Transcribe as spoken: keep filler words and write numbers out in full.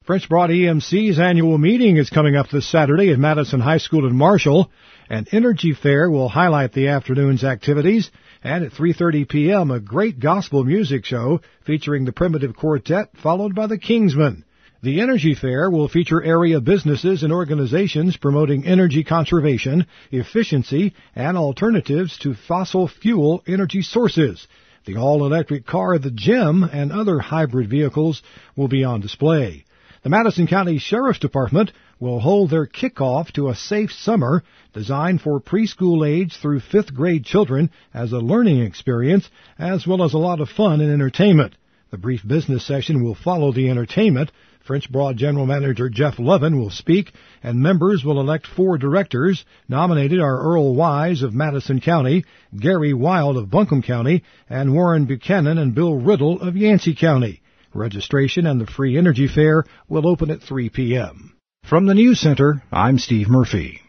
French Broad E M C's annual meeting is coming up this Saturday at Madison High School in Marshall. An energy fair will highlight the afternoon's activities, and at three thirty p.m. a great gospel music show featuring the Primitive Quartet, followed by the Kingsmen. The Energy Fair will feature area businesses and organizations promoting energy conservation, efficiency, and alternatives to fossil fuel energy sources. The all-electric car, the Gem, and other hybrid vehicles will be on display. The Madison County Sheriff's Department will hold their kickoff to a safe summer designed for preschool age through fifth grade children as a learning experience, as well as a lot of fun and entertainment. The brief business session will follow the entertainment. French Broad General Manager Jeff Lovin will speak, and members will elect four directors. Nominated are Earl Wise of Madison County, Gary Wild of Buncombe County, and Warren Buchanan and Bill Riddle of Yancey County. Registration and the free energy fair will open at three p.m. From the News Center, I'm Steve Murphy.